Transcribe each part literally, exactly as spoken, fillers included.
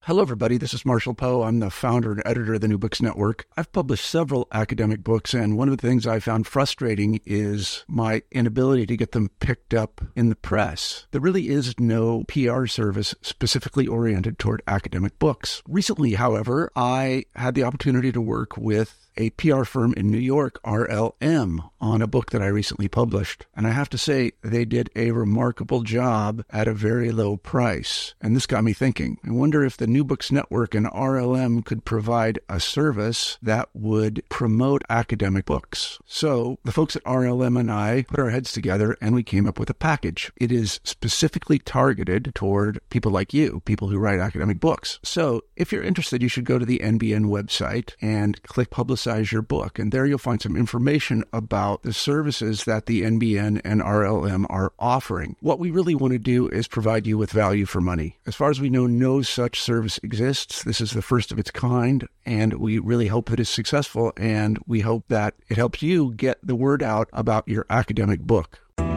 Hello, everybody. This is Marshall Poe. I'm the founder and editor of the New Books Network. I've published several academic books, and one of the things I found frustrating is my inability to get them picked up in the press. There really is no P R service specifically oriented toward academic books. Recently, however, I had the opportunity to work with a P R firm in New York, R L M, on a book that I recently published. And I have to say, they did a remarkable job at a very low price. And this got me thinking. I wonder if the New Books Network and R L M could provide a service that would promote academic books. So the folks at R L M and I put our heads together and we came up with a package. It is specifically targeted toward people like you, people who write academic books. So if you're interested, you should go to the N B N website and click Publicize your book. And there you'll find some information about the services that the N B N and R L M are offering. What we really want to do is provide you with value for money. As far as we know, no such service exists. This is the first of its kind, and we really hope that it's successful, and we hope that it helps you get the word out about your academic book.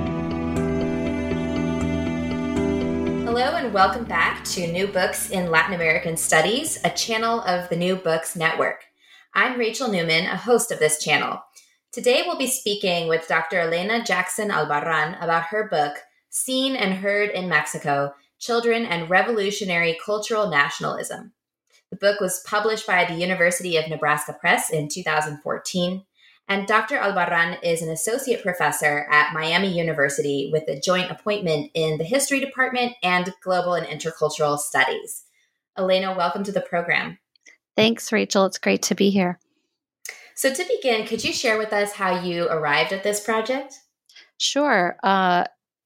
Hello and welcome back to New Books in Latin American Studies, a channel of the New Books Network. I'm Rachel Newman, a host of this channel. Today we'll be speaking with Doctor Elena Jackson Albarran about her book, Seen and Heard in Mexico, Children and Revolutionary Cultural Nationalism. The book was published by the University of Nebraska Press in two thousand fourteen, and Doctor Albarran is an associate professor at Miami University with a joint appointment in the History Department and Global and Intercultural Studies. Elena, welcome to the program. Thanks, Rachel. It's great to be here. So to begin, could you share with us how you arrived at this project? Sure. Uh,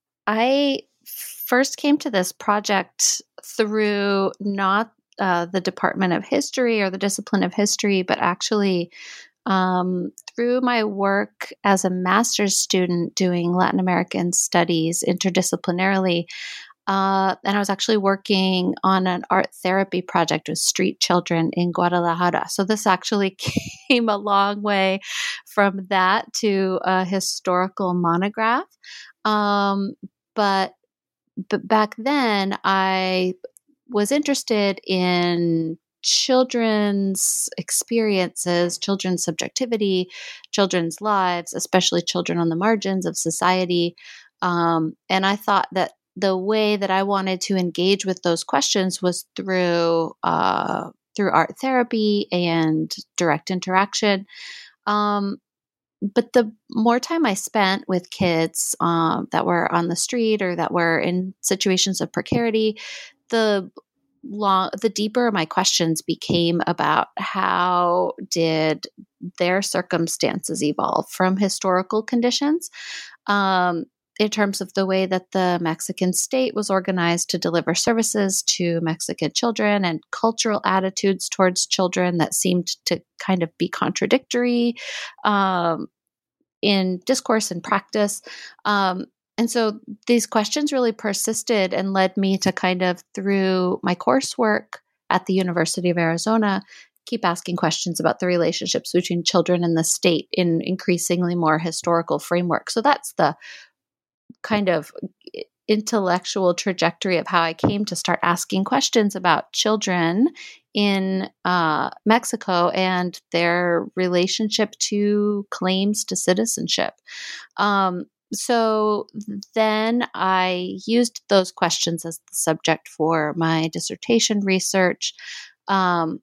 I first came to this project through not uh, the Department of History or the discipline of history, but actually um, through my work as a master's student doing Latin American studies interdisciplinarily. Uh, and I was actually working on an art therapy project with street children in Guadalajara. So this actually came a long way from that to a historical monograph. Um, but, but back then, I was interested in children's experiences, children's subjectivity, children's lives, especially children on the margins of society. Um, and I thought that the way that I wanted to engage with those questions was through uh, through art therapy and direct interaction. Um, but the more time I spent with kids um, that were on the street or that were in situations of precarity, the long, the deeper my questions became about how did their circumstances evolve from historical conditions. Um, in terms of the way that the Mexican state was organized to deliver services to Mexican children and cultural attitudes towards children that seemed to kind of be contradictory um, in discourse and practice. Um, and so these questions really persisted and led me to kind of, through my coursework at the University of Arizona, keep asking questions about the relationships between children and the state in increasingly more historical framework. So that's the kind of intellectual trajectory of how I came to start asking questions about children in uh, Mexico and their relationship to claims to citizenship. Um, so then I used those questions as the subject for my dissertation research. Um,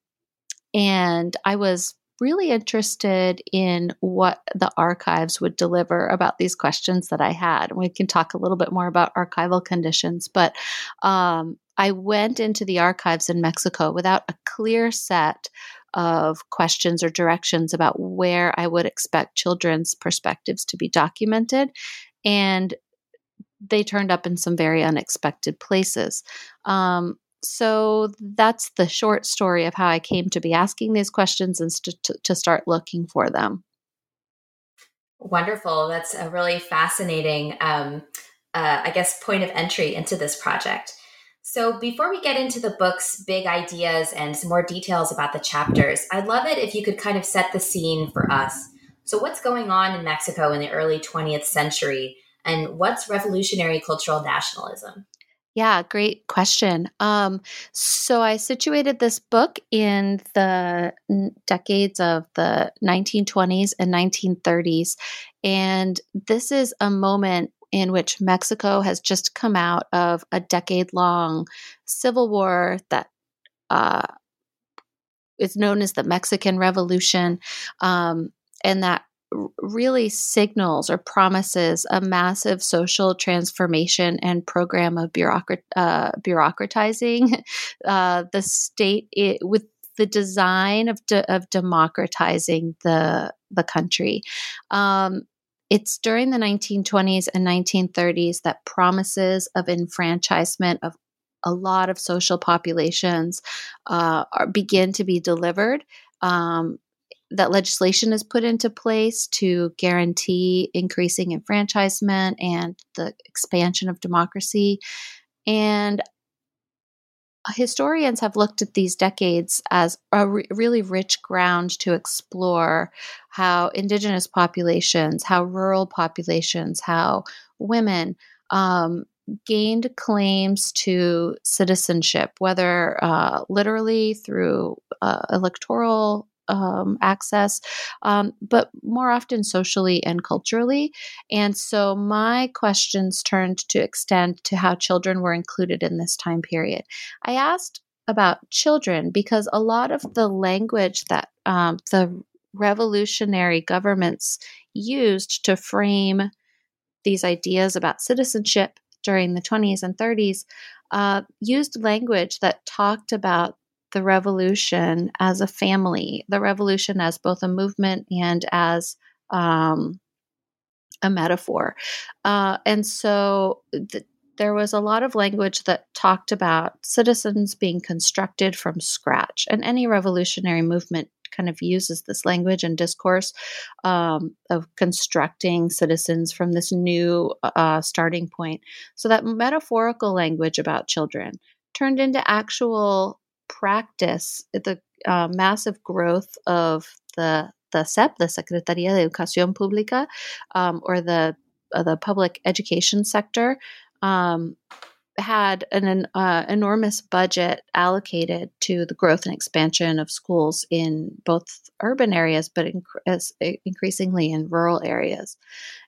and I was really interested in what the archives would deliver about these questions that I had. We can talk a little bit more about archival conditions, but um, I went into the archives in Mexico without a clear set of questions or directions about where I would expect children's perspectives to be documented. And they turned up in some very unexpected places. Um, So that's the short story of how I came to be asking these questions and st- to start looking for them. Wonderful. That's a really fascinating, um, uh, I guess, point of entry into this project. So before we get into the book's big ideas and some more details about the chapters, I'd love it if you could kind of set the scene for us. So what's going on in Mexico in the early twentieth century, and what's revolutionary cultural nationalism? Yeah, great question. Um, so I situated this book in the n- decades of the nineteen twenties and nineteen thirties. And this is a moment in which Mexico has just come out of a decade long civil war that uh, is known as the Mexican Revolution. Um, and that r- really signals or promises a massive social transformation and program of bureaucrat- uh, bureaucratizing uh, the state it, with the design of de- of democratizing the the country. Um, it's during the nineteen twenties and nineteen thirties that promises of enfranchisement of a lot of social populations uh, are, begin to be delivered. Um, that legislation is put into place to guarantee increasing enfranchisement and the expansion of democracy. And historians have looked at these decades as a re- really rich ground to explore how indigenous populations, how rural populations, how women um, gained claims to citizenship, whether uh, literally through uh, electoral um, access, um, but more often socially and culturally. And so my questions turned to extend to how children were included in this time period. I asked about children because a lot of the language that um, the revolutionary governments used to frame these ideas about citizenship during the twenties and thirties uh, used language that talked about the revolution as a family, the revolution as both a movement and as um, a metaphor. Uh, and so th- there was a lot of language that talked about citizens being constructed from scratch. And any revolutionary movement kind of uses this language and discourse um, of constructing citizens from this new uh, starting point. So that metaphorical language about children turned into actual practice, the uh, massive growth of the the S E P, the Secretaría de Educación Pública, um, or the uh, the public education sector, um, had an uh, enormous budget allocated to the growth and expansion of schools in both urban areas, but inc- as, increasingly in rural areas.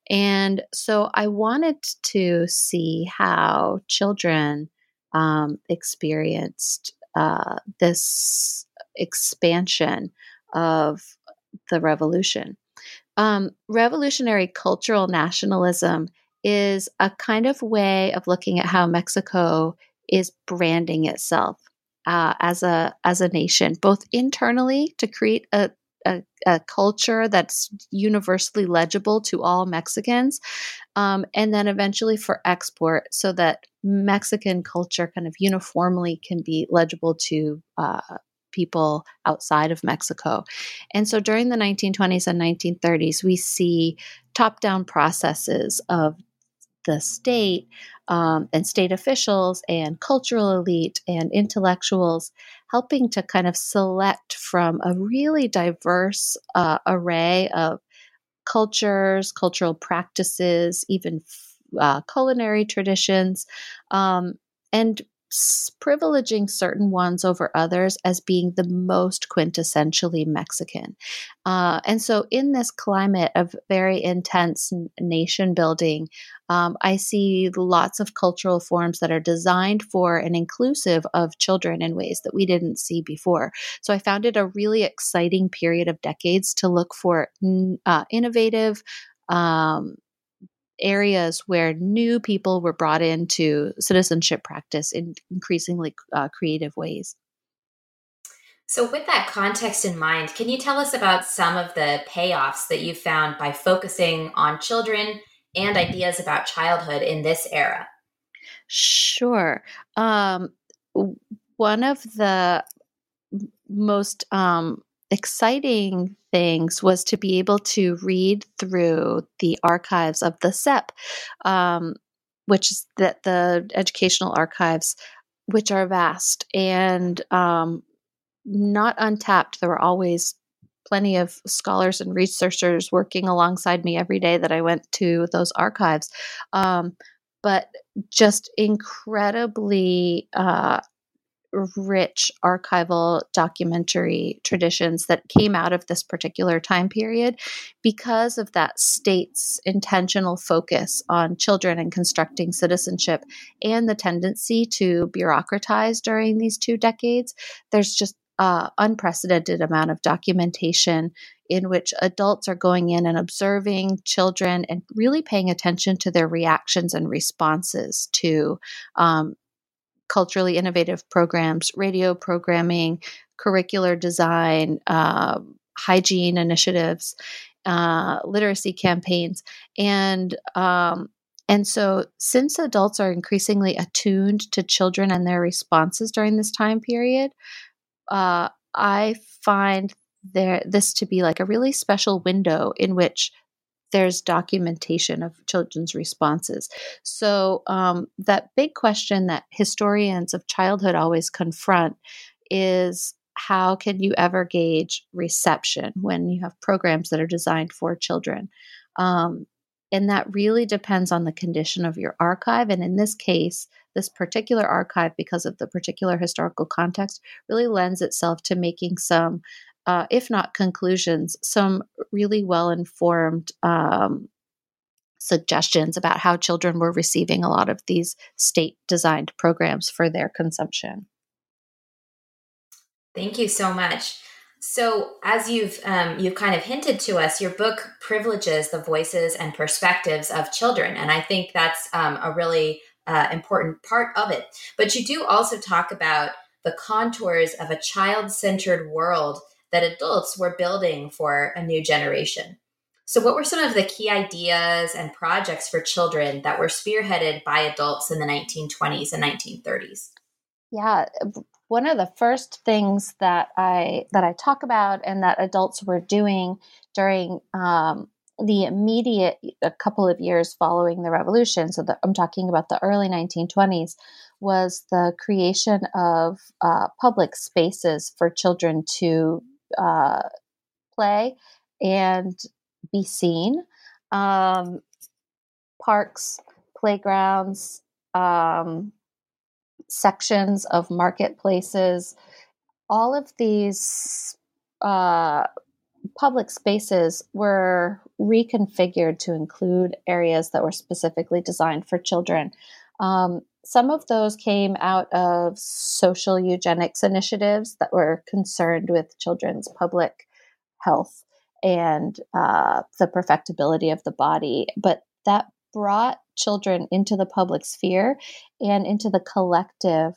And so I wanted to see how children um, experienced uh, this expansion of the revolution. Um, revolutionary cultural nationalism is a kind of way of looking at how Mexico is branding itself uh, as a as a nation, both internally to create a, a, a culture that's universally legible to all Mexicans, um, and then eventually for export, so that Mexican culture kind of uniformly can be legible to uh, people outside of Mexico. And so during the nineteen twenties and nineteen thirties, we see top-down processes of the state um, and state officials and cultural elite and intellectuals helping to kind of select from a really diverse uh, array of cultures, cultural practices, even uh, culinary traditions, um, and s- privileging certain ones over others as being the most quintessentially Mexican. Uh, and so, in this climate of very intense n- nation building, um, I see lots of cultural forms that are designed for and inclusive of children in ways that we didn't see before. So I found it a really exciting period of decades to look for uh, innovative um, areas where new people were brought into citizenship practice in increasingly uh, creative ways. So, with that context in mind, can you tell us about some of the payoffs that you found by focusing on children and ideas about childhood in this era? Sure. Um, one of the most um, exciting things was to be able to read through the archives of the S E P, um, which is the, the educational archives, which are vast and um, not untapped. There were always plenty of scholars and researchers working alongside me every day that I went to those archives. Um, but just incredibly uh, rich archival documentary traditions that came out of this particular time period because of that state's intentional focus on children and constructing citizenship and the tendency to bureaucratize during these two decades. There's just uh, unprecedented amount of documentation in which adults are going in and observing children and really paying attention to their reactions and responses to um, culturally innovative programs, radio programming, curricular design, uh, hygiene initiatives, uh, literacy campaigns, and um, and so since adults are increasingly attuned to children and their responses during this time period, uh, I find there this to be like a really special window in which there's documentation of children's responses. So um, that big question that historians of childhood always confront is, how can you ever gauge reception when you have programs that are designed for children? Um, and that really depends on the condition of your archive. And in this case, this particular archive, because of the particular historical context, really lends itself to making some Uh, if not conclusions, some really well-informed um, suggestions about how children were receiving a lot of these state-designed programs for their consumption. Thank you so much. So, as you've um, you've kind of hinted to us, your book privileges the voices and perspectives of children, and I think that's um, a really uh, important part of it. But you do also talk about the contours of a child-centered world that adults were building for a new generation. So what were some of the key ideas and projects for children that were spearheaded by adults in the nineteen twenties and nineteen thirties? Yeah, one of the first things that I that I talk about and that adults were doing during um, the immediate a couple of years following the revolution, so the, I'm talking about the early nineteen twenties, was the creation of uh, public spaces for children to uh, play and be seen. Um, parks, playgrounds, um, sections of marketplaces, all of these uh, public spaces were reconfigured to include areas that were specifically designed for children. Um, some of those came out of social eugenics initiatives that were concerned with children's public health and uh, the perfectibility of the body, but that brought children into the public sphere and into the collective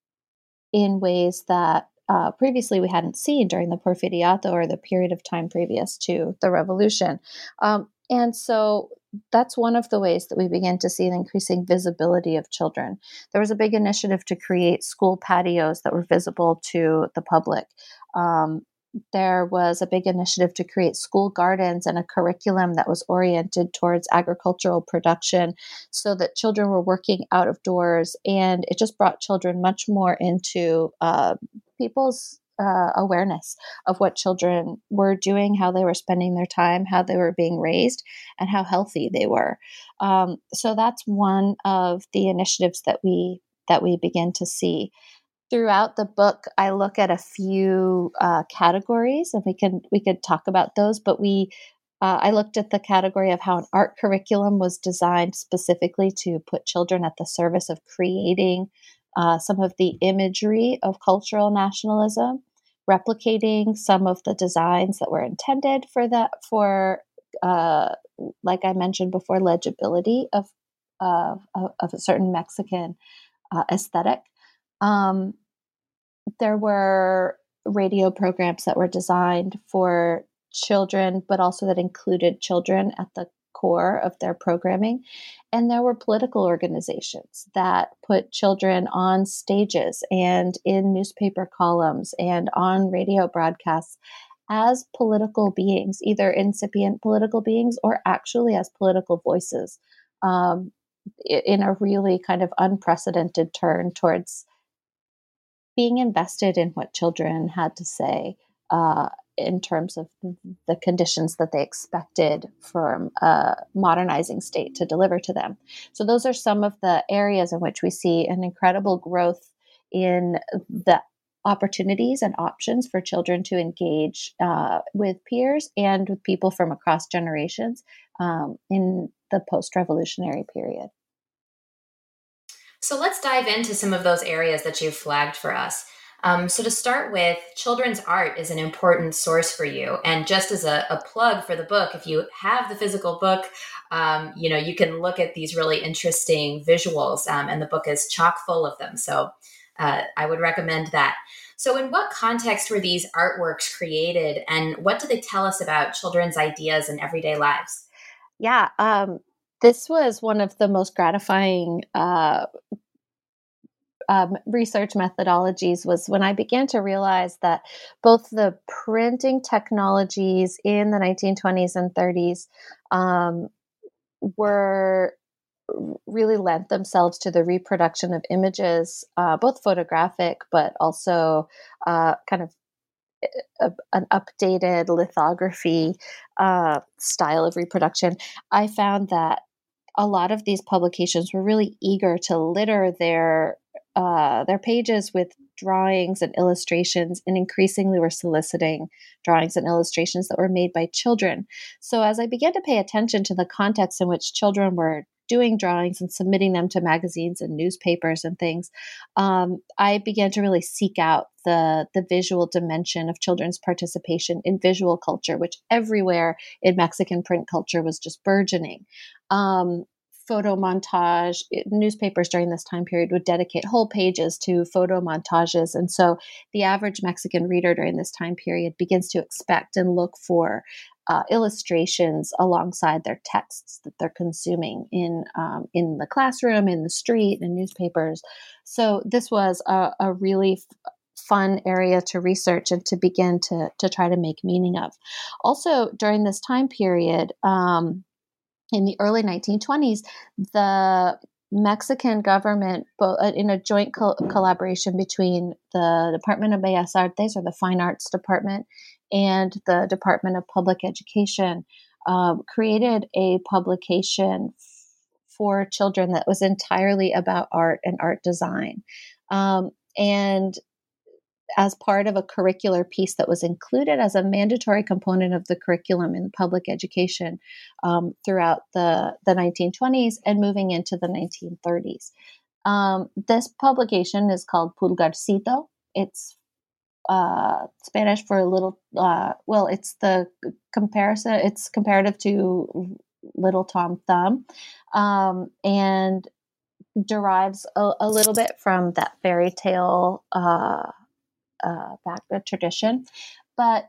in ways that uh, previously we hadn't seen during the Porfiriato, or the period of time previous to the revolution. Um, and so that's one of the ways that we begin to see an increasing visibility of children. There was a big initiative to create school patios that were visible to the public. Um, there was a big initiative to create school gardens and a curriculum that was oriented towards agricultural production so that children were working out of doors. And it just brought children much more into uh, people's uh, awareness of what children were doing, how they were spending their time, how they were being raised, and how healthy they were. Um, so that's one of the initiatives that we that we begin to see. Throughout the book, I look at a few uh, categories, and we can we could talk about those. But we, uh, I looked at the category of how an art curriculum was designed specifically to put children at the service of creating uh, some of the imagery of cultural nationalism, replicating some of the designs that were intended for that for, uh, like I mentioned before, legibility of uh, of a certain Mexican uh, aesthetic. Um, there were radio programs that were designed for children, but also that included children at the core of their programming. And there were political organizations that put children on stages and in newspaper columns and on radio broadcasts as political beings, either incipient political beings or actually as political voices, um, in a really kind of unprecedented turn towards being invested in what children had to say uh, in terms of the conditions that they expected from a modernizing state to deliver to them. So those are some of the areas in which we see an incredible growth in the opportunities and options for children to engage uh, with peers and with people from across generations um, in the post-revolutionary period. So let's dive into some of those areas that you've flagged for us. Um, so to start with, children's art is an important source for you. And just as a, a plug for the book, if you have the physical book, um, you know, you can look at these really interesting visuals, um, and the book is chock full of them. So uh, I would recommend that. So in what context were these artworks created, and what do they tell us about children's ideas and everyday lives? Yeah, um, this was one of the most gratifying uh, um, research methodologies was when I began to realize that both the printing technologies in the nineteen twenties and thirties um, were really lent themselves to the reproduction of images, uh, both photographic, but also uh, kind of a, an updated lithography uh, style of reproduction. I found that a lot of these publications were really eager to litter their uh, their pages with drawings and illustrations, and increasingly were soliciting drawings and illustrations that were made by children. So as I began to pay attention to the context in which children were doing drawings and submitting them to magazines and newspapers and things, um, I began to really seek out the the visual dimension of children's participation in visual culture, which everywhere in Mexican print culture was just burgeoning. Um, photo montage, newspapers during this time period would dedicate whole pages to photo montages. And so the average Mexican reader during this time period begins to expect and look for uh, illustrations alongside their texts that they're consuming in um, in the classroom, in the street, in newspapers. So this was a, a really f- fun area to research and to begin to, to try to make meaning of. Also, during this time period, um, in the early nineteen twenties, the Mexican government, in a joint co- collaboration between the Department of Bellas Artes, or the Fine Arts Department, and the Department of Public Education, um, created a publication f- for children that was entirely about art and art design. Um, and as part of a curricular piece that was included as a mandatory component of the curriculum in public education um, throughout the, the nineteen twenties and moving into the nineteen thirties. Um, this publication is called Pulgarcito. It's uh, Spanish for little, uh, well, it's the comparison, it's comparative to Little Tom Thumb, um, and derives a, a little bit from that fairy tale uh, Uh, back the tradition, but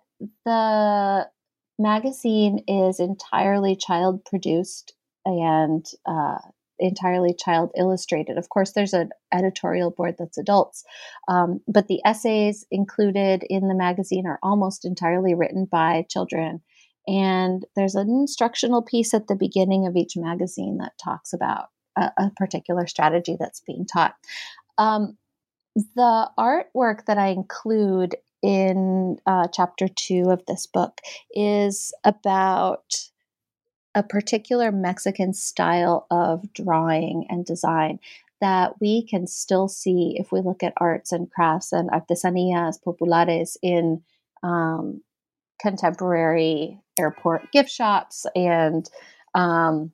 the magazine is entirely child produced and uh, entirely child illustrated. Of course, there's an editorial board that's adults, um, but the essays included in the magazine are almost entirely written by children. And there's an instructional piece at the beginning of each magazine that talks about a, a particular strategy that's being taught. Um, The artwork that I include in uh, chapter two of this book is about a particular Mexican style of drawing and design that we can still see if we look at arts and crafts and artesanías populares in um, contemporary airport gift shops and um,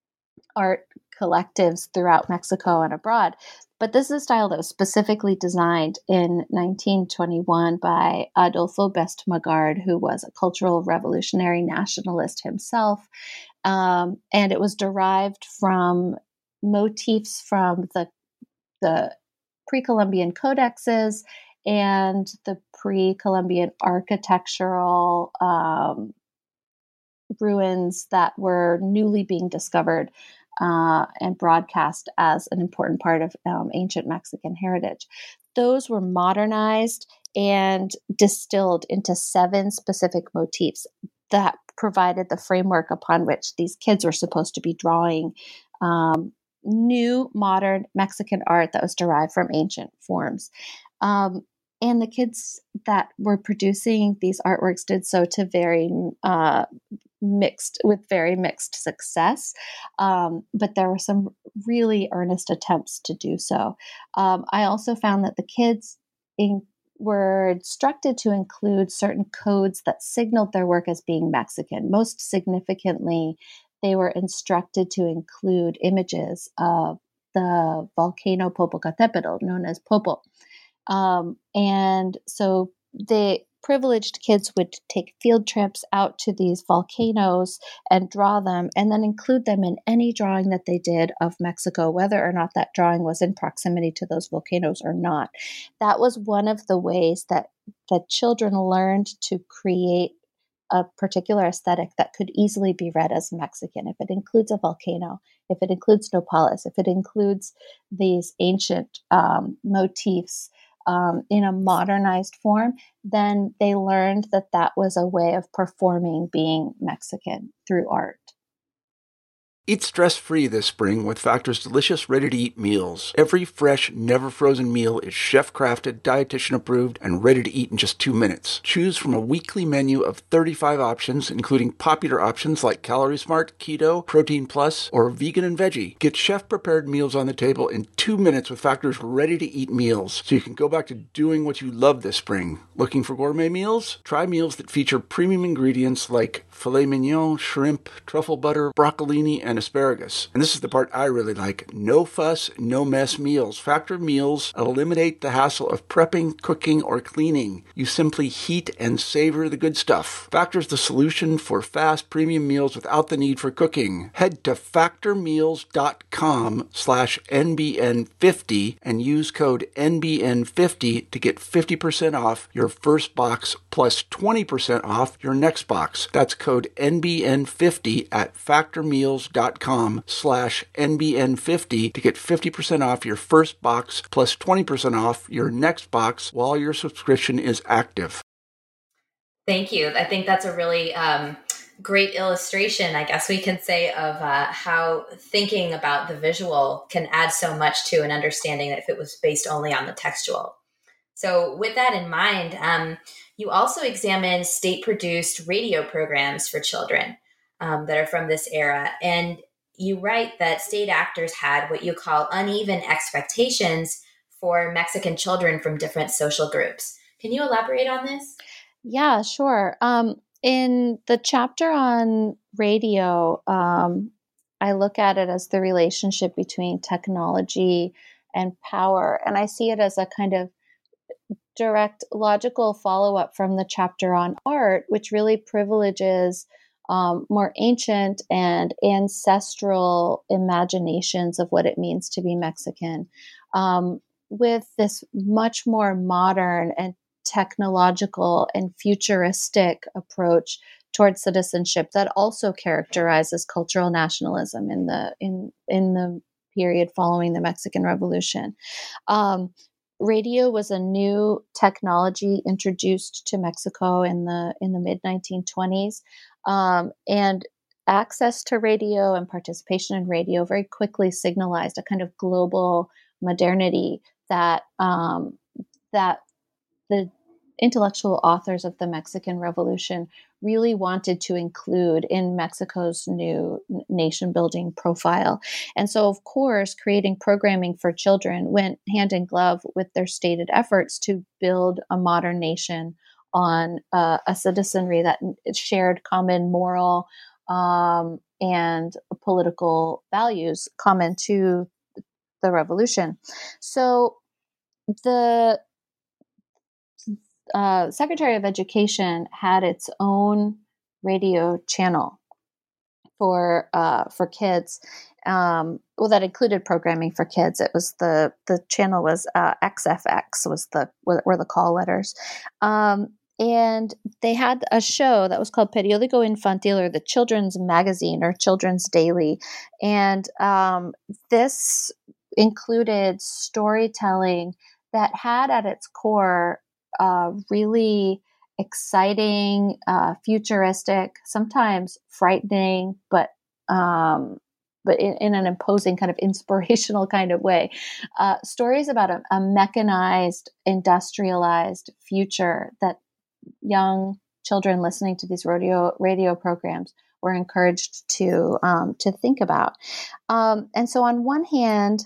art collectives throughout Mexico and abroad. But this is a style that was specifically designed in nineteen twenty-one by Adolfo Bestmagard, who was a cultural revolutionary nationalist himself. Um, and it was derived from motifs from the, the pre-Columbian codexes and the pre-Columbian architectural um, ruins that were newly being discovered Uh, and broadcast as an important part of um, ancient Mexican heritage. Those were modernized and distilled into seven specific motifs that provided the framework upon which these kids were supposed to be drawing um, new, modern Mexican art that was derived from ancient forms. Um, and the kids that were producing these artworks did so to very uh, mixed with very mixed success. Um, but there were some really earnest attempts to do so. Um, I also found that the kids in, were instructed to include certain codes that signaled their work as being Mexican. Most significantly, they were instructed to include images of the volcano Popocatépetl, known as Popo. Um, and so the privileged kids would take field trips out to these volcanoes and draw them, and then include them in any drawing that they did of Mexico, whether or not that drawing was in proximity to those volcanoes or not. That was one of the ways that that children learned to create a particular aesthetic that could easily be read as Mexican. If it includes a volcano, if it includes nopales, if it includes these ancient um, motifs um, in a modernized form, then they learned that that was a way of performing being Mexican through art. Eat stress-free this spring with Factor's delicious, ready-to-eat meals. Every fresh, never-frozen meal is chef-crafted, dietitian-approved, and ready to eat in just two minutes. Choose from a weekly menu of thirty-five options, including popular options like Calorie Smart, Keto, Protein Plus, or Vegan and Veggie. Get chef-prepared meals on the table in two minutes with Factor's ready-to-eat meals, so you can go back to doing what you love this spring. Looking for gourmet meals? Try meals that feature premium ingredients like filet mignon, shrimp, truffle butter, broccolini, and asparagus. And this is the part I really like. No fuss, no mess meals. Factor meals eliminate the hassle of prepping, cooking, or cleaning. You simply heat and savor the good stuff. Factor's the solution for fast premium meals without the need for cooking. Head to factormeals.com slash NBN50 and use code N B N fifty to get fifty percent off your first box plus twenty percent off your next box. That's code N B N fifty at factormeals.com slash N B N fifty to get fifty percent off your first box plus twenty percent off your next box while your subscription is active. Thank you. I think that's a really um, great illustration, I guess we can say, of uh, how thinking about the visual can add so much to an understanding that if it was based only on the textual. So with that in mind, um, you also examine state-produced radio programs for children um, that are from this era. And you write that state actors had what you call uneven expectations for Mexican children from different social groups. Can you elaborate on this? Yeah, sure. Um, in the chapter on radio, um, I look at it as the relationship between technology and power. And I see it as a kind of direct logical follow-up from the chapter on art, which really privileges um, more ancient and ancestral imaginations of what it means to be Mexican, um, with this much more modern and technological and futuristic approach towards citizenship that also characterizes cultural nationalism in the in in the period following the Mexican Revolution. Um, radio was a new technology introduced to Mexico in the in the mid nineteen twenties, um, and access to radio and participation in radio very quickly signalized a kind of global modernity that um, that the intellectual authors of the Mexican Revolution really wanted to include in Mexico's new nation-building profile. And so, of course, creating programming for children went hand in glove with their stated efforts to build a modern nation on uh, a citizenry that shared common moral um, and political values common to the revolution. So the Uh, Secretary of Education had its own radio channel for uh, for kids. Um, well, that included programming for kids. It was the the channel was uh, X F X was the were the call letters, um, and they had a show that was called Periódico Infantil, or the Children's Magazine or Children's Daily, and um, this included storytelling that had at its core Uh, really exciting, uh, futuristic, sometimes frightening, but um, but in, in an imposing kind of inspirational kind of way. Uh, stories about a, a mechanized, industrialized future that young children listening to these radio radio programs were encouraged to um, to think about. Um, and so, on one hand,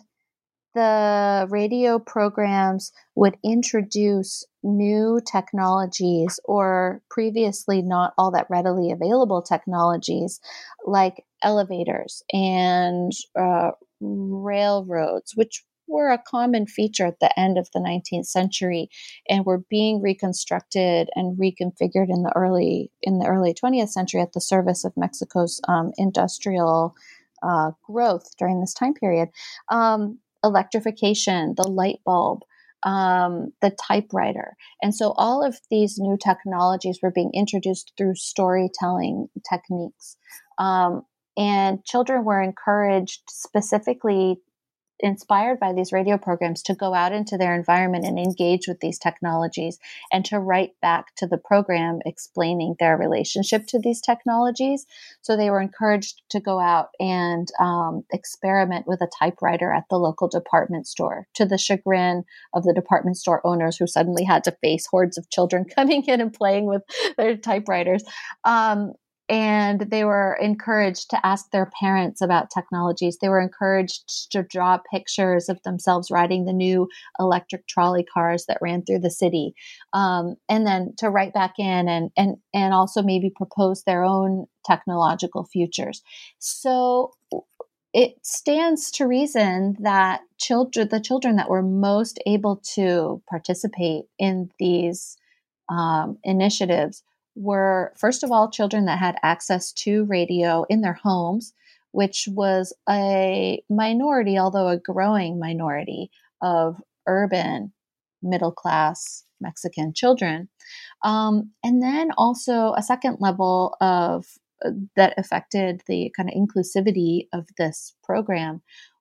the radio programs would introduce new technologies or previously not all that readily available technologies, like elevators and uh, railroads, which were a common feature at the end of the nineteenth century and were being reconstructed and reconfigured in the early in the early twentieth century at the service of Mexico's um, industrial uh, growth during this time period. Um, electrification, the light bulb, um, the typewriter. And so all of these new technologies were being introduced through storytelling techniques. Um, and children were encouraged, specifically inspired by these radio programs, to go out into their environment and engage with these technologies and to write back to the program explaining their relationship to these technologies. So they were encouraged to go out and um, experiment with a typewriter at the local department store, to the chagrin of the department store owners who suddenly had to face hordes of children coming in and playing with their typewriters. Um, And they were encouraged to ask their parents about technologies. They were encouraged to draw pictures of themselves riding the new electric trolley cars that ran through the city. Um, and then to write back in and, and, and also maybe propose their own technological futures. So it stands to reason that children, the children that were most able to participate in these um, initiatives were, first of all, children that had access to radio in their homes, which was a minority, although a growing minority, of urban middle-class Mexican children. Um, and then also a second level of uh, that affected the kind of inclusivity of this program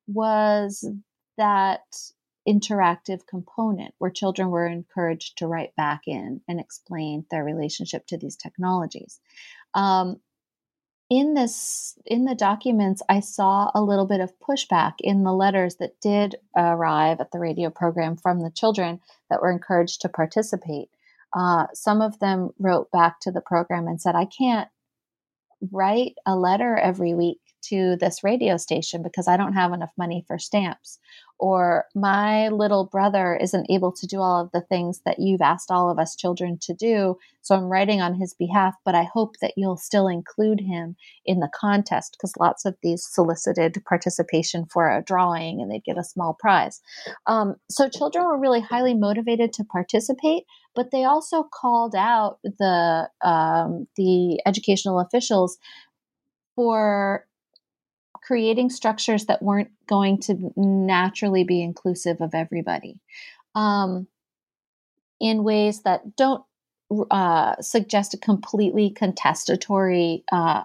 was that interactive component where children were encouraged to write back in and explain their relationship to these technologies. Um, in this, in the documents, I saw a little bit of pushback in the letters that did arrive at the radio program from the children that were encouraged to participate. Uh, some of them wrote back to the program and said, I can't write a letter every week to this radio station because I don't have enough money for stamps. Or my little brother isn't able to do all of the things that you've asked all of us children to do. So I'm writing on his behalf, but I hope that you'll still include him in the contest, because lots of these solicited participation for a drawing and they'd get a small prize. Um, so children were really highly motivated to participate, but they also called out the um, the educational officials for creating structures that weren't going to naturally be inclusive of everybody, um, in ways that don't uh, suggest a completely contestatory uh,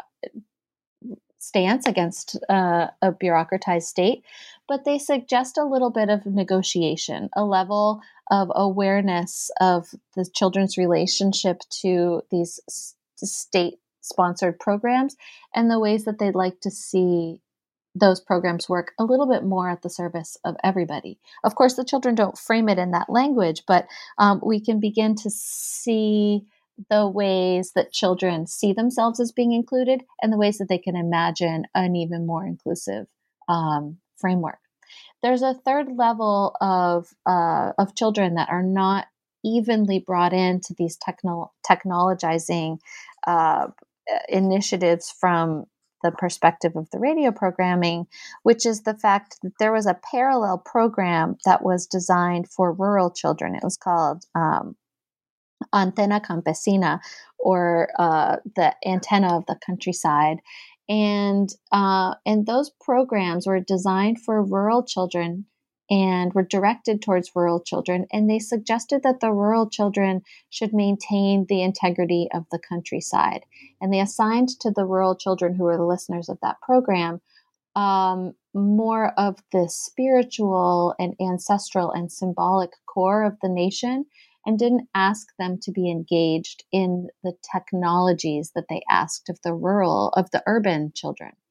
stance against uh, a bureaucratized state, but they suggest a little bit of negotiation, a level of awareness of the children's relationship to these s- state-sponsored programs and the ways that they'd like to see those programs work a little bit more at the service of everybody. Of course, the children don't frame it in that language, but um, we can begin to see the ways that children see themselves as being included and the ways that they can imagine an even more inclusive um, framework. There's a third level of uh, of children that are not evenly brought into these techno- technologizing uh, initiatives from the perspective of the radio programming, which is the fact that there was a parallel program that was designed for rural children. It was called um, Antena Campesina, or uh, the antenna of the countryside. And uh, and those programs were designed for rural children and were directed towards rural children. And they suggested that the rural children should maintain the integrity of the countryside. And they assigned to the rural children who were the listeners of that program um, more of the spiritual and ancestral and symbolic core of the nation, and didn't ask them to be engaged in the technologies that they asked of the rural, of the urban children.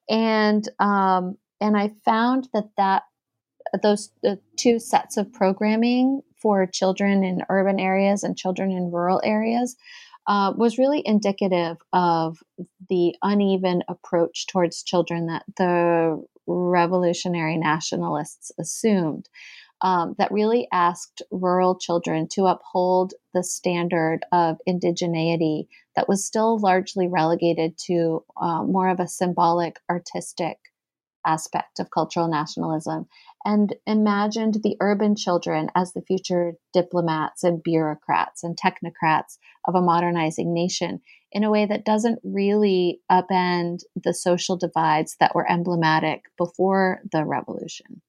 And um, and I found that that those the two sets of programming for children in urban areas and children in rural areas uh, was really indicative of the uneven approach towards children that the revolutionary nationalists assumed. Um, that really asked rural children to uphold the standard of indigeneity that was still largely relegated to uh, more of a symbolic, artistic aspect of cultural nationalism, and imagined the urban children as the future diplomats and bureaucrats and technocrats of a modernizing nation in a way that doesn't really upend the social divides that were emblematic before the revolution.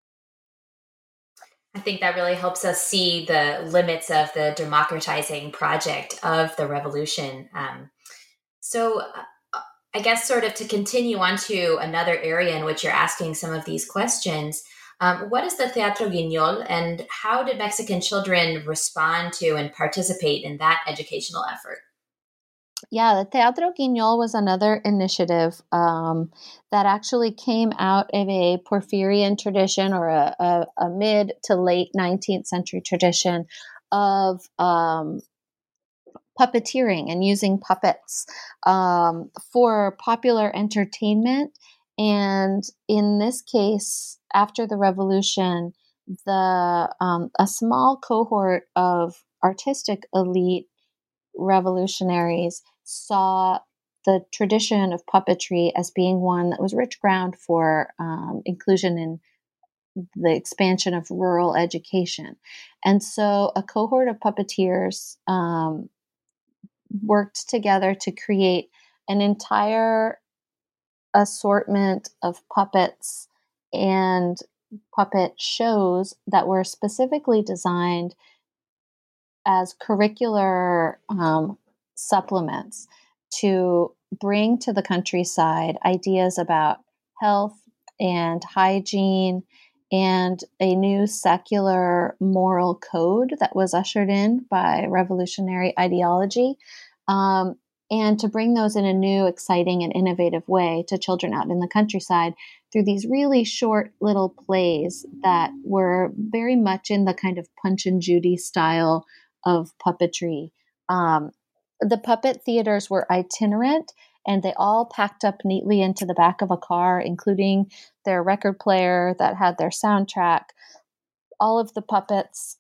I think that really helps us see the limits of the democratizing project of the revolution. Um, so uh, I guess sort of to continue on to another area in which you're asking some of these questions, um, what is the Teatro Guiñol, and how did Mexican children respond to and participate in that educational effort? Yeah, the Teatro Guiñol was another initiative um, that actually came out of a Porfirian tradition, or a, a, a mid to late nineteenth century tradition of um, puppeteering and using puppets um, for popular entertainment. And in this case, after the revolution, the um, a small cohort of artistic elite revolutionaries saw the tradition of puppetry as being one that was rich ground for um, inclusion in the expansion of rural education. And so a cohort of puppeteers um, worked together to create an entire assortment of puppets and puppet shows that were specifically designed as curricular um, supplements to bring to the countryside ideas about health and hygiene and a new secular moral code that was ushered in by revolutionary ideology, um, and to bring those in a new, exciting, and innovative way to children out in the countryside through these really short little plays that were very much in the kind of Punch and Judy style of puppetry. Um, the puppet theaters were itinerant, and they all packed up neatly into the back of a car, including their record player that had their soundtrack, all of the puppets,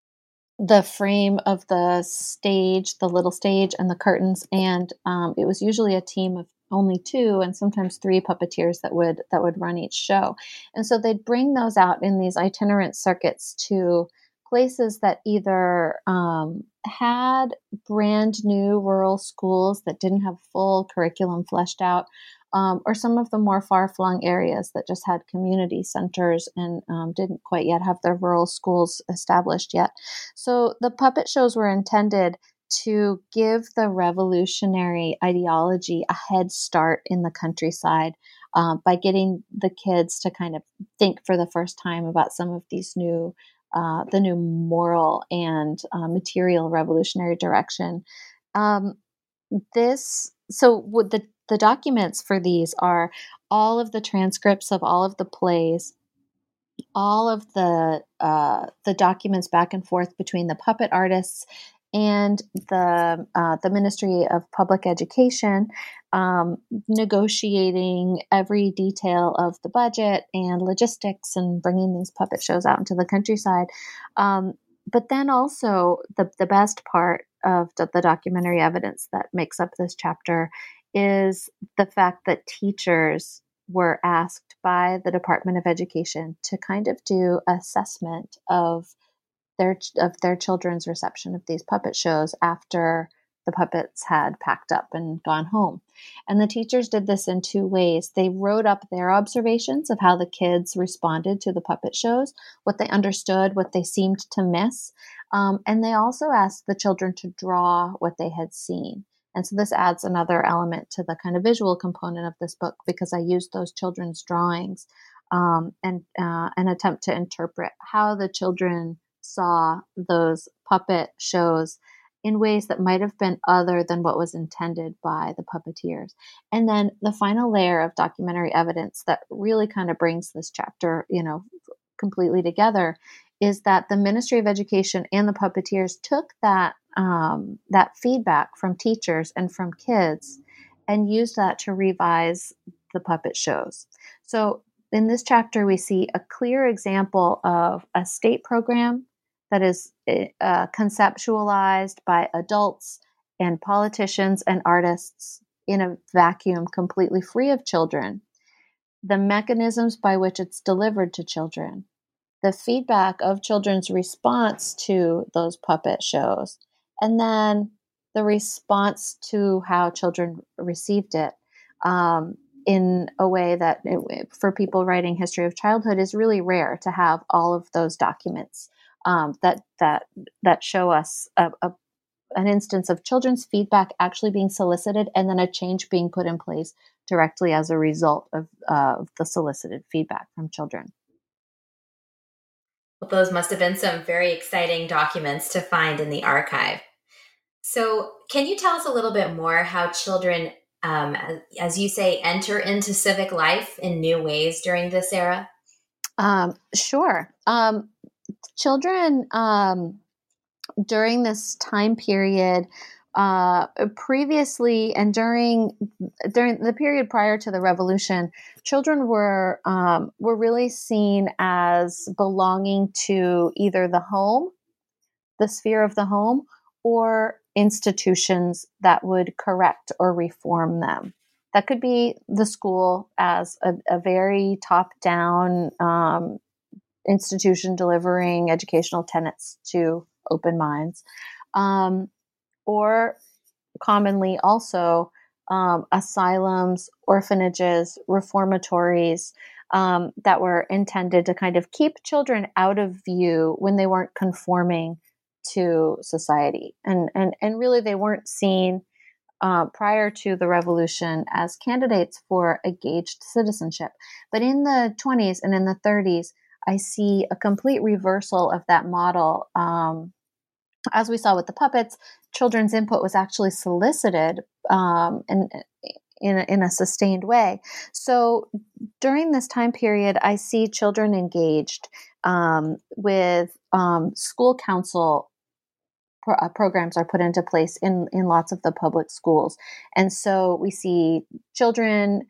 the frame of the stage, the little stage, and the curtains. And um, it was usually a team of only two and sometimes three puppeteers that would that would run each show. And so they'd bring those out in these itinerant circuits to places that either um, had brand new rural schools that didn't have full curriculum fleshed out, um, or some of the more far-flung areas that just had community centers and um, didn't quite yet have their rural schools established yet. So the puppet shows were intended to give the revolutionary ideology a head start in the countryside uh, by getting the kids to kind of think for the first time about some of these new Uh, the new moral and uh, material revolutionary direction. Um, this so what the the documents for these are all of the transcripts of all of the plays, all of the uh, the documents back and forth between the puppet artists and the uh, the Ministry of Public Education, um, negotiating every detail of the budget and logistics and bringing these puppet shows out into the countryside. Um, but then also the the best part of the, the documentary evidence that makes up this chapter is the fact that teachers were asked by the Department of Education to kind of do assessment of their of their children's reception of these puppet shows after the puppets had packed up and gone home. And the teachers did this in two ways. They wrote up their observations of how the kids responded to the puppet shows, what they understood, what they seemed to miss. Um, and they also asked the children to draw what they had seen. And so this adds another element to the kind of visual component of this book, because I used those children's drawings um, and uh, an attempt to interpret how the children saw those puppet shows in ways that might have been other than what was intended by the puppeteers. And then the final layer of documentary evidence that really kind of brings this chapter, you know, completely together is that the Ministry of Education and the puppeteers took that um, that feedback from teachers and from kids and used that to revise the puppet shows. So in this chapter, we see a clear example of a state program that is uh, conceptualized by adults and politicians and artists in a vacuum completely free of children, the mechanisms by which it's delivered to children, the feedback of children's response to those puppet shows, and then the response to how children received it um, in a way that, it, for people writing history of childhood, is really rare to have all of those documents um, that that that show us a, a, an instance of children's feedback actually being solicited and then a change being put in place directly as a result of uh, the solicited feedback from children. Well, those must have been some very exciting documents to find in the archive. So can you tell us a little bit more how children, um, as you say, enter into civic life in new ways during this era? Um, sure. Um, children um, during this time period, uh, previously and during during the period prior to the revolution, children were um, were really seen as belonging to either the home, the sphere of the home, or institutions that would correct or reform them. That could be the school as a, a very top-down um, institution delivering educational tenets to open minds, um, or commonly also um, asylums, orphanages, reformatories um, that were intended to kind of keep children out of view when they weren't conforming to society. And, and, and really they weren't seen uh, prior to the revolution as candidates for engaged citizenship. But in the twenties and in the thirties, I see a complete reversal of that model. Um, as we saw with the puppets, children's input was actually solicited um, in, in, in a sustained way. So during this time period, I see children engaged um, with um, school council pro- uh, programs are put into place in, in lots of the public schools. And so we see children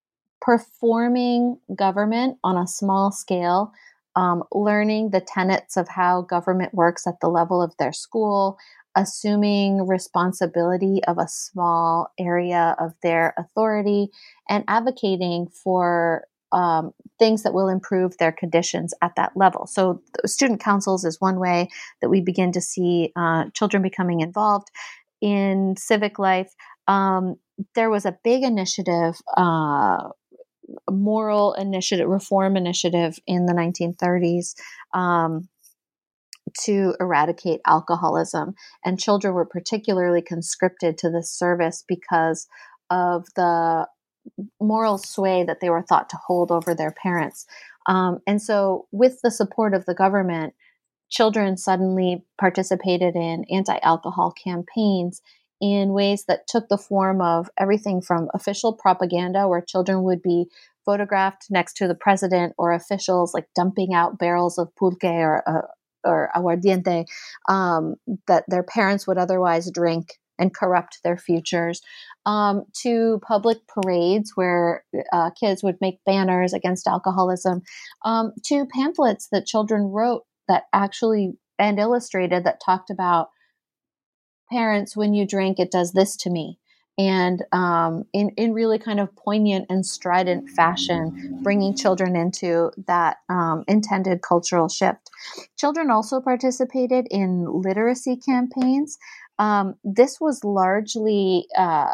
performing government on a small scale, um, learning the tenets of how government works at the level of their school, assuming responsibility of a small area of their authority, and advocating for um, things that will improve their conditions at that level. So student councils is one way that we begin to see uh, children becoming involved in civic life. Um, there was a big initiative, uh, moral initiative, reform initiative in the nineteen thirties um, to eradicate alcoholism. And children were particularly conscripted to this service because of the moral sway that they were thought to hold over their parents. Um, and so with the support of the government, children suddenly participated in anti-alcohol campaigns in ways that took the form of everything from official propaganda, where children would be photographed next to the president or officials, like dumping out barrels of pulque or uh, or aguardiente um, that their parents would otherwise drink and corrupt their futures, um, to public parades where uh, kids would make banners against alcoholism, um, to pamphlets that children wrote that actually and illustrated that talked about, parents, when you drink, it does this to me. And um, in, in really kind of poignant and strident fashion, bringing children into that um, intended cultural shift. Children also participated in literacy campaigns. Um, this was largely uh,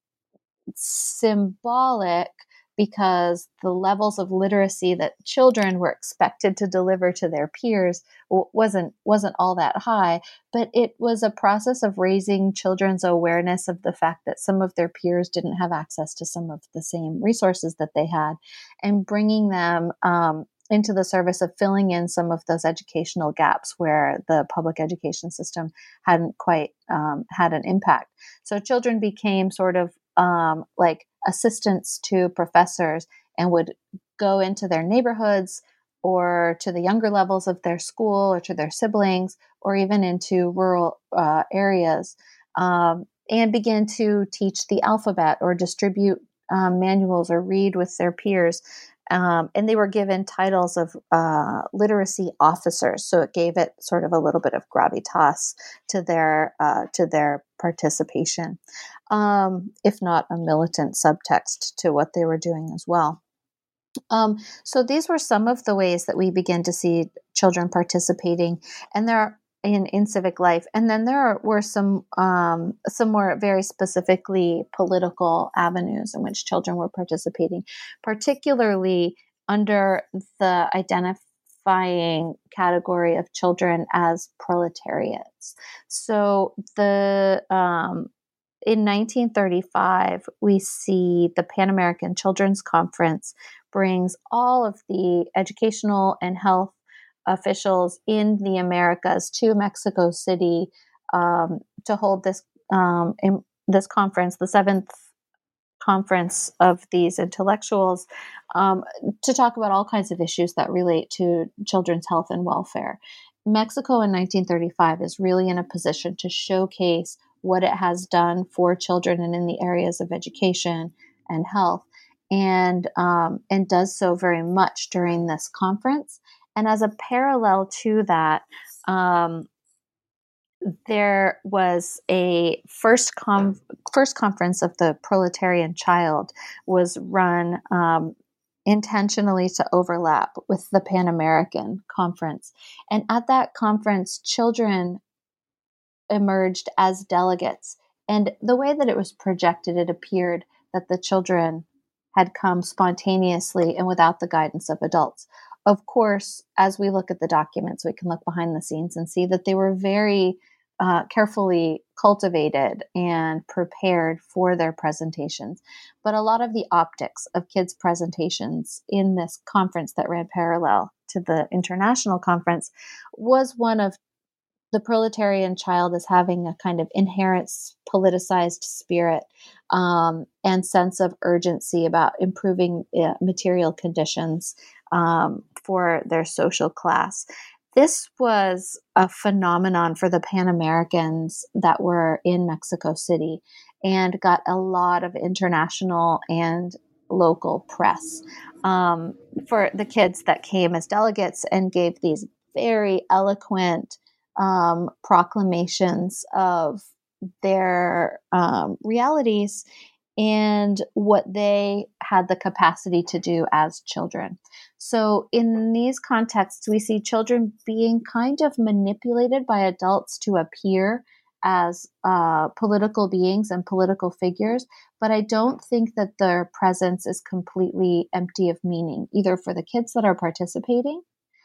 symbolic because the levels of literacy that children were expected to deliver to their peers wasn't wasn't all that high, but it was a process of raising children's awareness of the fact that some of their peers didn't have access to some of the same resources that they had, and bringing them um, into the service of filling in some of those educational gaps where the public education system hadn't quite um, had an impact. So children became sort of um, like assistants to professors and would go into their neighborhoods or to the younger levels of their school or to their siblings or even into rural uh, areas um, and begin to teach the alphabet or distribute um, manuals or read with their peers. Um, and they were given titles of uh, literacy officers, so it gave it sort of a little bit of gravitas to their uh, to their participation, um, if not a militant subtext to what they were doing as well. Um, so these were some of the ways that we begin to see children participating, and there are in, in civic life. And then there are, were some um, some more very specifically political avenues in which children were participating, particularly under the identifying category of children as proletariats. So the um, in nineteen thirty-five, we see the Pan American Children's Conference brings all of the educational and health officials in the Americas to Mexico City um, to hold this um, in, this conference, the seventh conference of these intellectuals, um, to talk about all kinds of issues that relate to children's health and welfare. Mexico in nineteen thirty-five is really in a position to showcase what it has done for children and in the areas of education and health, and um, and does so very much during this conference. And as a parallel to that, um, there was a first com- first conference of the proletarian child was run um, intentionally to overlap with the Pan American Conference. And at that conference, children emerged as delegates. And the way that it was projected, it appeared that the children had come spontaneously and without the guidance of adults. Of course, as we look at the documents, we can look behind the scenes and see that they were very uh, carefully cultivated and prepared for their presentations. But a lot of the optics of kids' presentations in this conference that ran parallel to the international conference was one of the proletarian child as having a kind of inherent politicized spirit um, and sense of urgency about improving uh, material conditions um, for their social class. This was a phenomenon for the Pan Americans that were in Mexico City and got a lot of international and local press um, for the kids that came as delegates and gave these very eloquent um, proclamations of their um, realities and what they had the capacity to do as children. So in these contexts, we see children being kind of manipulated by adults to appear as uh, political beings and political figures, but I don't think that their presence is completely empty of meaning, either for the kids that are participating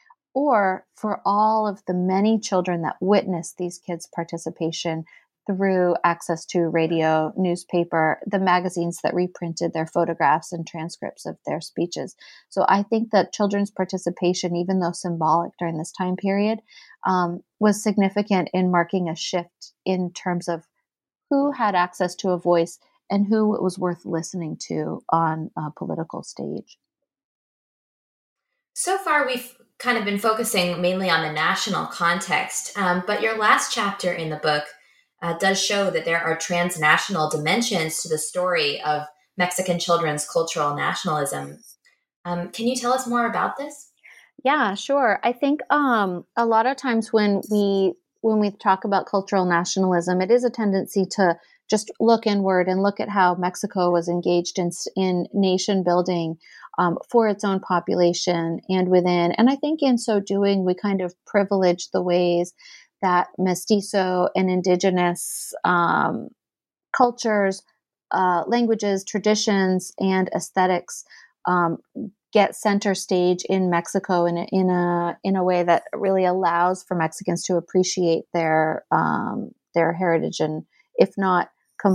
or for all of the many children that witness these kids' participation through access to radio, newspaper, the magazines that reprinted their photographs and transcripts of their speeches. So I think that children's participation, even though symbolic during this time period, um, was significant in marking a shift in terms of who had access to a voice and who it was worth listening to on a political stage. So far, we've kind of been focusing mainly on the national context, um, but your last chapter in the book uh, does show that there are transnational dimensions to the story of Mexican children's cultural nationalism. Um, can you tell us more about this? Yeah, sure. I think um, a lot of times when we when we talk about cultural nationalism, it is a tendency to just look inward and look at how Mexico was engaged in in nation building um, for its own population and within. And I think in so doing, we kind of privilege the ways that mestizo and indigenous um, cultures, uh, languages, traditions, and aesthetics um, get center stage in Mexico in a, in a in a way that really allows for Mexicans to appreciate their um, their heritage and, if not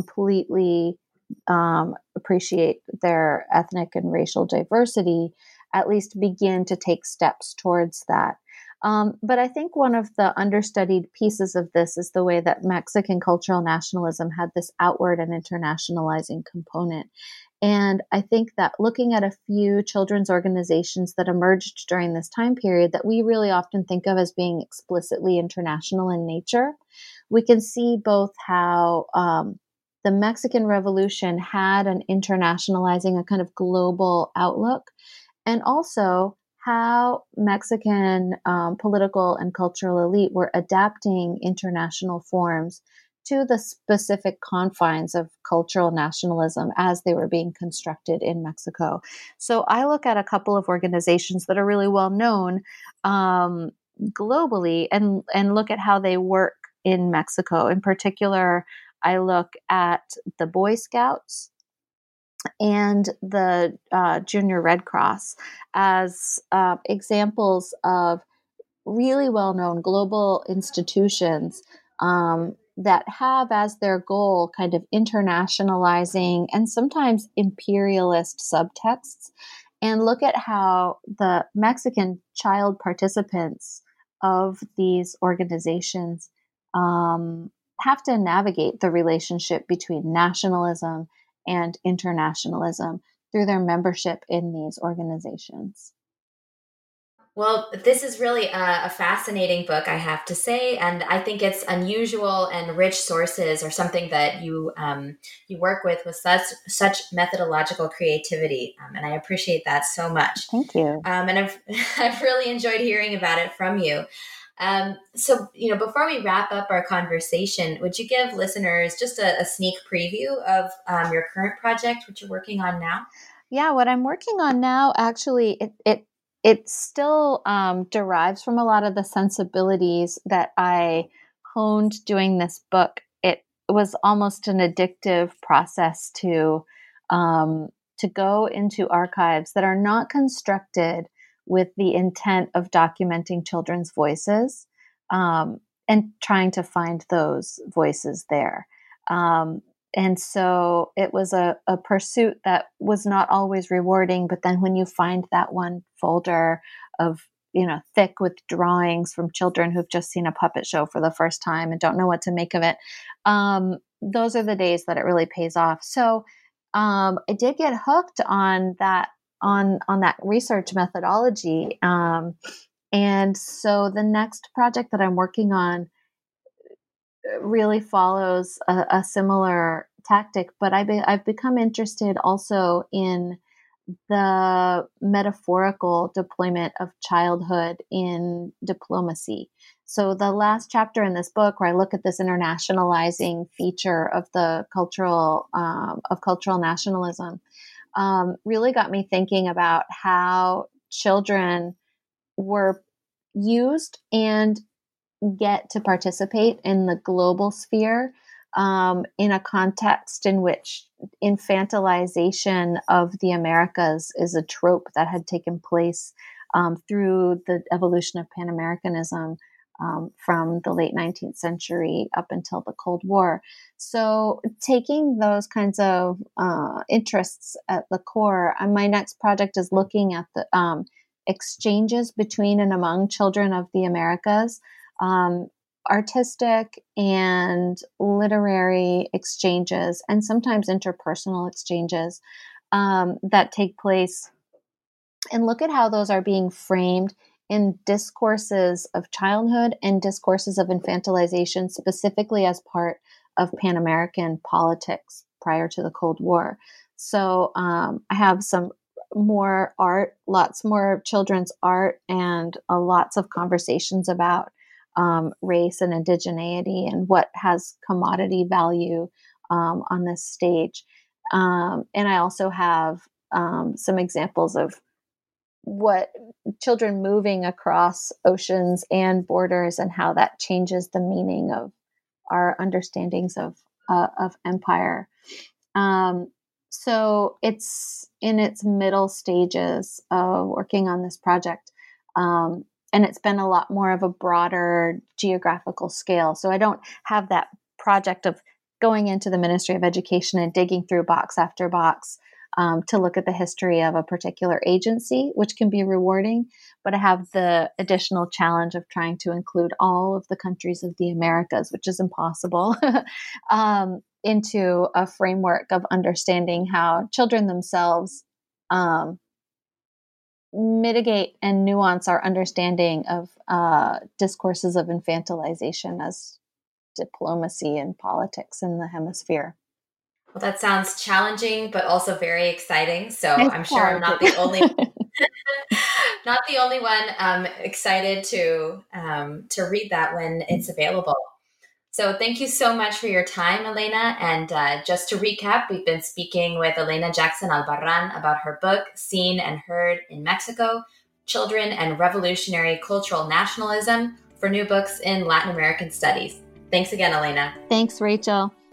completely um, appreciate their ethnic and racial diversity at least begin to take steps towards that. Um, but I think one of the understudied pieces of this is the way that Mexican cultural nationalism had this outward and internationalizing component. And I think that looking at a few children's organizations that emerged during this time period that we really often think of as being explicitly international in nature, we can see both how um, the Mexican Revolution had an internationalizing, a kind of global outlook, and also how Mexican um, political and cultural elite were adapting international forms to the specific confines of cultural nationalism as they were being constructed in Mexico. So I look at a couple of organizations that are really well known um, globally and, and look at how they work in Mexico. In particular, I look at the Boy Scouts and the uh, Junior Red Cross as uh, examples of really well-known global institutions um, that have as their goal kind of internationalizing and sometimes imperialist subtexts, and look at how the Mexican child participants of these organizations um, have to navigate the relationship between nationalism and internationalism through their membership in these organizations. Well, this is really a, a fascinating book, I have to say, and I think it's unusual and rich sources are something that you um, you work with with such such methodological creativity, um, and I appreciate that so much. Thank you. Um, and I've I've really enjoyed hearing about it from you. Um, so, you know, before we wrap up our conversation, would you give listeners just a, a sneak preview of um, your current project, what you're working on now? Yeah, what I'm working on now, actually, it it it still um, derives from a lot of the sensibilities that I honed doing this book. It was almost an addictive process to um, to go into archives that are not constructed with the intent of documenting children's voices um, and trying to find those voices there. Um, and so it was a, a pursuit that was not always rewarding, but then when you find that one folder of, you know, thick with drawings from children who've just seen a puppet show for the first time and don't know what to make of it, um, those are the days that it really pays off. So um, I did get hooked on that on on that research methodology. Um, and so the next project that I'm working on really follows a, a similar tactic, but I be, I've become interested also in the metaphorical deployment of childhood in diplomacy. So the last chapter in this book, where I look at this internationalizing feature of the cultural um, of cultural nationalism, um, really got me thinking about how children were used and get to participate in the global sphere um, in a context in which infantilization of the Americas is a trope that had taken place um, through the evolution of Pan-Americanism um, from the late nineteenth century up until the Cold War. So taking those kinds of uh, interests at the core, uh, my next project is looking at the um, exchanges between and among children of the Americas, um, artistic and literary exchanges, and sometimes interpersonal exchanges um, that take place, and look at how those are being framed in discourses of childhood and discourses of infantilization, specifically as part of Pan-American politics prior to the Cold War. So um, I have some more art, lots more children's art, and uh, lots of conversations about um, race and indigeneity and what has commodity value um, on this stage. Um, and I also have um, some examples of what children moving across oceans and borders and how that changes the meaning of our understandings of uh, of empire. Um, so it's in its middle stages of working on this project. Um, and it's been a lot more of a broader geographical scale. So I don't have that project of going into the Ministry of Education and digging through box after box um, to look at the history of a particular agency, which can be rewarding. But I have the additional challenge of trying to include all of the countries of the Americas, which is impossible, um, into a framework of understanding how children themselves um, mitigate and nuance our understanding of uh, discourses of infantilization as diplomacy and politics in the hemisphere. Well, that sounds challenging, but also very exciting. So It's I'm sure I'm not the only not the only one um, excited to um, to read that when it's available. So thank you so much for your time, Elena. And uh, just to recap, we've been speaking with Elena Jackson Albarran about her book, Seen and Heard in Mexico, Children and Revolutionary Cultural Nationalism, for New Books in Latin American Studies. Thanks again, Elena. Thanks, Rachel.